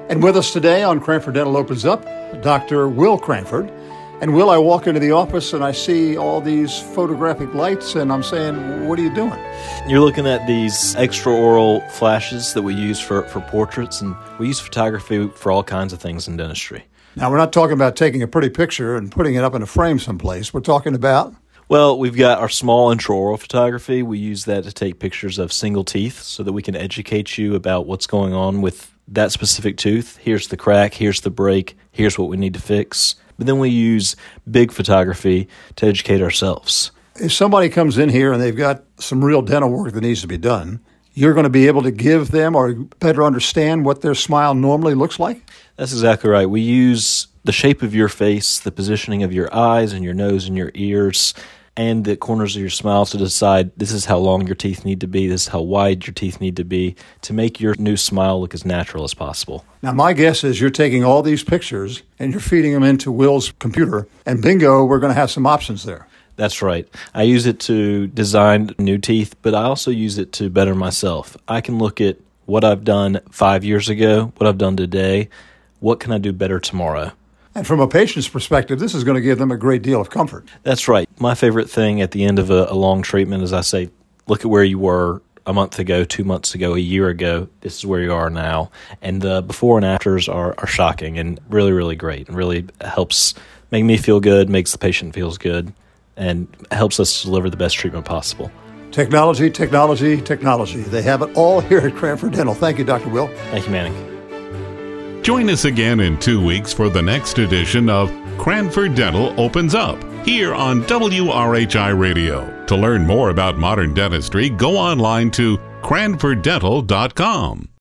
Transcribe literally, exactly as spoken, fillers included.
And with us today on Cranford Dental Opens Up, Doctor Will Cranford. And Will, I walk into the office and I see all these photographic lights and I'm saying, what are you doing? You're looking at these extraoral flashes that we use for, for portraits, and we use photography for all kinds of things in dentistry. Now, we're not talking about taking a pretty picture and putting it up in a frame someplace. We're talking about... Well, we've got our small intraoral photography. We use that to take pictures of single teeth so that we can educate you about what's going on with that specific tooth. Here's the crack, here's the break, here's what we need to fix. But then we use big photography to educate ourselves. If somebody comes in here and they've got some real dental work that needs to be done, you're going to be able to give them or better understand what their smile normally looks like? That's exactly right. We use the shape of your face, the positioning of your eyes and your nose and your ears, and the corners of your smile to decide this is how long your teeth need to be, this is how wide your teeth need to be, to make your new smile look as natural as possible. Now, my guess is you're taking all these pictures and you're feeding them into Will's computer, and bingo, we're going to have some options there. That's right. I use it to design new teeth, but I also use it to better myself. I can look at what I've done five years ago, what I've done today, what can I do better tomorrow? And from a patient's perspective, this is going to give them a great deal of comfort. That's right. My favorite thing at the end of a, a long treatment is I say, look at where you were a month ago, two months ago, a year ago. This is where you are now. And the before and afters are, are shocking and really, really great. And really helps make me feel good, makes the patient feels good, and helps us deliver the best treatment possible. Technology, technology, technology. They have it all here at Cranford Dental. Thank you, Doctor Will. Thank you, Manning. Join us again in two weeks for the next edition of Cranford Dental Opens Up here on W R H I Radio. To learn more about modern dentistry, go online to cranford dental dot com.